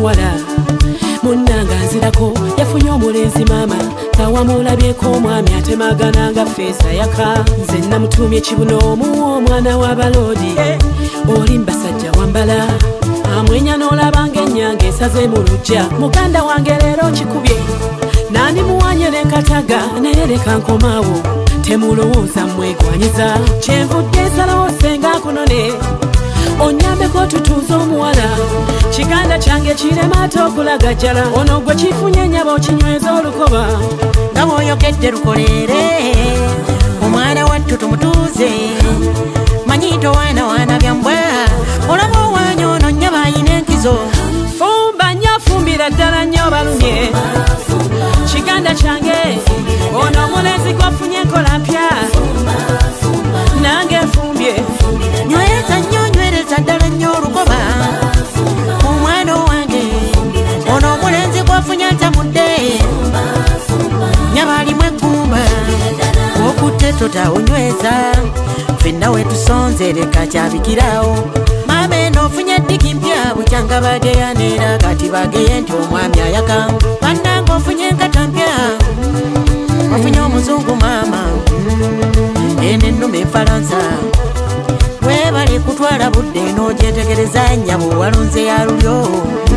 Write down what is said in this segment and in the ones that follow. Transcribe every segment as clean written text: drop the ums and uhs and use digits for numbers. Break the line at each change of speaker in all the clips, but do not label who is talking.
omuwala munnanga nzirako yafunye omulenzi maama tawamulabyeko omwami atemagana nga feesa yaka nze namutumye kibunomu omwana w'abaloodi oli mbasajja wambala amwenya n'olabanga ennyanga esaze mu lujja muganda wange leero kikubye nani muwanyere nkataga naye leka nkomaawo temulowooza mwegwanyiza kyenvudde nsalawo senga kunone onyambeko tutuuza omuwala kiganda kyange kirema ate okulagajjala ono gwe kifunye nyaba okinyweza olukoba
nga bw'oyogedde lukoleere omwana wattu tumutuuze manyi towaana byambwa olaba owaanya ono nnyaba ayina enkizo
fumba nnyo fumbira ddala nnyo balumye kiganda kyange ono omulenzi gwafunye enkola mpya nange nfumbye
nyweza nnyo nywereza ddala nnyo olukoba omwana owange ono omulenzi gwafunye ntamudde nyaba alimu eggumba okutte totaonyweza fenna wetusonze leka kyabikirawo maama eno ofunye ddiki mpya bukyanga bageyanera kati bageye nti omwami ayaka bannanga ofunye enkata mpya ofunye omuzungu maama eno ennuma enfalansa webale kutwala budde n'ogyetegereza nnyabo walonze ya lulyo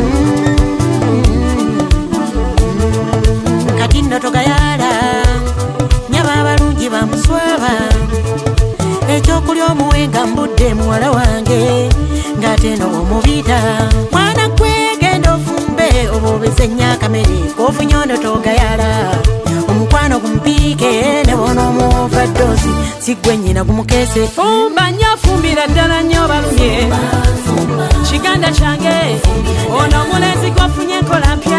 kati nno togayala nyaba abalungi bamuswaba ekyokulya omuwenga mbudde muwala wange ng'ate no omubita mwana gwe genda ofumbe oba obese nnyakamere kofunye ono togayala omukwano gumupiike ne bona omuva ddoozi si gwe nnyina gumukeese
fumba nnyo fumbira ddala nnyo balumye kiganda kyange ono omulenzi gwafunye enkola mpya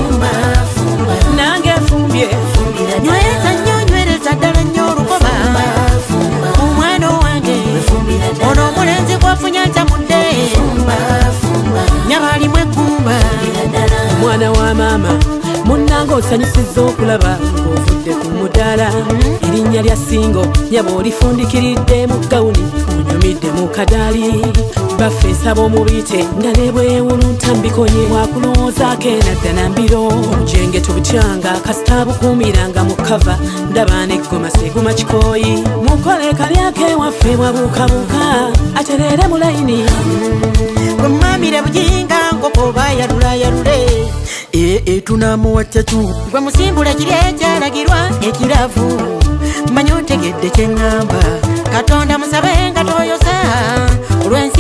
nange nfumbye
nyweza nnyo nywereza ddala nnyo olukoba omwana owange ono omulenzi gwafunye ntamudde nyaba alimu eggumba
omwana wa maama munnanga osanyusizza okulaba ng'ovudde ku mudaala erinnya lya singo nyaba olifundikiridde mu gawuni onyumidde mu kadaali baffe nsaba omubiyite nga ne bwewulunta mbikonye bwakulowoozaako enadda na mbiro omujenge tubutyanga kasita bukuumiranga mu kava ndaba neggoma seguma kikooyi mukole kalyako ewaffe bwabuukabuuka atereere mu layini
gwemamire bujinga nkoko bayalule tunamuwa cyacu gwe musimbula kiri ekyalagirwa ekiravu manyi otegedde kyeŋŋamba katonda musabe nga toyosa olw'ensi